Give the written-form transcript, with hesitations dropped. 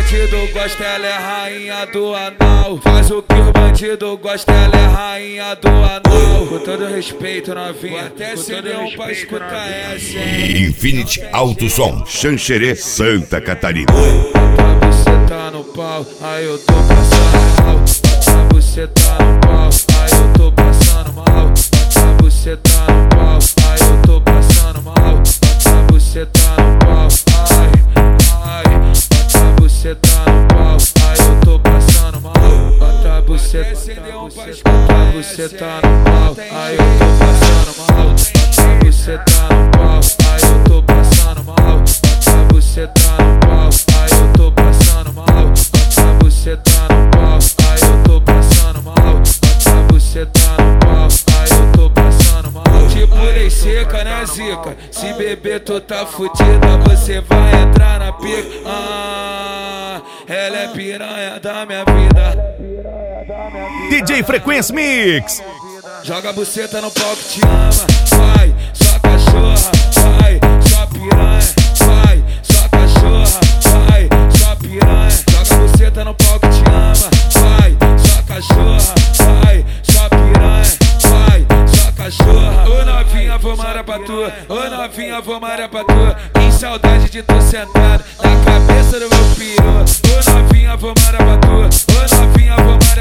bandido gosta, ela é rainha do anal. Faz o que o bandido gosta, ela é rainha do anal. Com todo respeito, novinha, até se deu um pra escutar essa, hein? Infinity Alto Som, Xanxerê, Santa Catarina. Bota você tá no pau, aí eu tô passando mal. Bota você tá no pau, aí eu tô passando mal. Bota você tá no pau, aí eu tô passando mal. Bota você tá no pau, ai, ai. Bota você tá no pau, aí eu tô passando mal. Bota você tá no pau, aí eu tô passando mal. Bota você tá no pau, aí eu tô passando mal. Bota você tá no pau, aí eu tô passando mal. Bota você tá no pau, aí eu tô passando mal. Bota você tá no pau, aí eu tô passando mal. Tipo lei seca, né, zica? Se beber tu tá fudida, você vai entrar na pica. Ela é piranha da minha vida. DJ Frequência Mix. Joga a buceta no pau que te ama. Vai, só cachorra. Vai, só piranha. Vai, só cachorra. Vai, só piranha. Joga a buceta no pau que te ama. Vai, só cachorra. Vai, só piranha. Vai, só cachorra. Ô novinha, vou marar pra tu. Ô novinha, vou marar pra tu. Em saudade de tu sentado na cabeça do meu piru. Ô novinha, vou marar pra tu. Ô novinha, vou marar